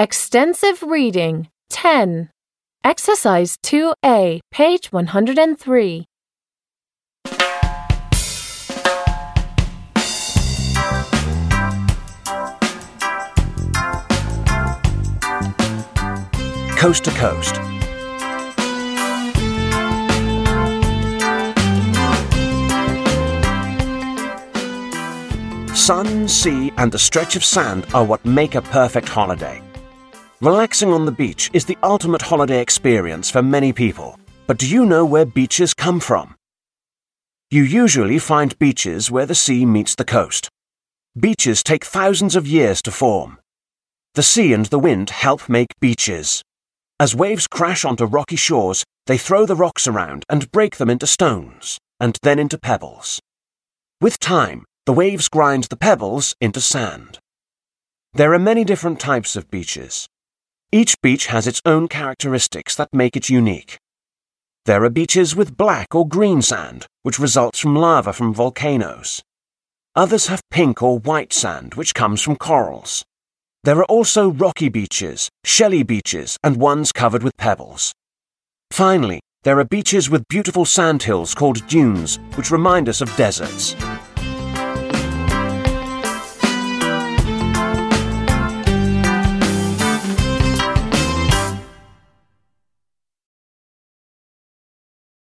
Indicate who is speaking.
Speaker 1: Extensive reading 10. Exercise 2A, page 103.
Speaker 2: Coast to coast. Sun, sea, and a stretch of sand are what make a perfect holiday. Relaxing on the beach is the ultimate holiday experience for many people. But do you know where beaches come from? You usually find beaches where the sea meets the coast. Beaches take thousands of years to form. The sea and the wind help make beaches. As waves crash onto rocky shores, they throw the rocks around and break them into stones, and then into pebbles. With time, the waves grind the pebbles into sand. There are many different types of beaches. Each beach has its own characteristics that make it unique. There are beaches with black or green sand, which results from lava from volcanoes. Others have pink or white sand, which comes from corals. There are also rocky beaches, shelly beaches, and ones covered with pebbles. Finally, there are beaches with beautiful sandhills called dunes, which remind us of deserts.